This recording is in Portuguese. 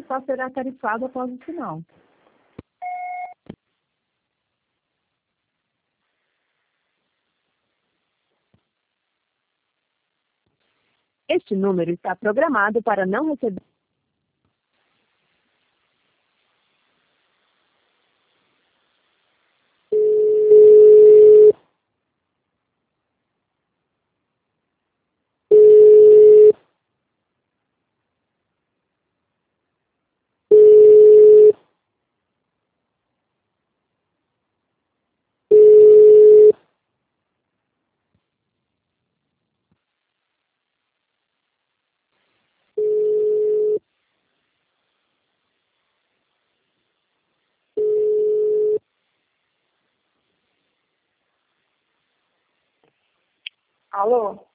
só será tarifado após o sinal. Este número está programado para não receber. Alô?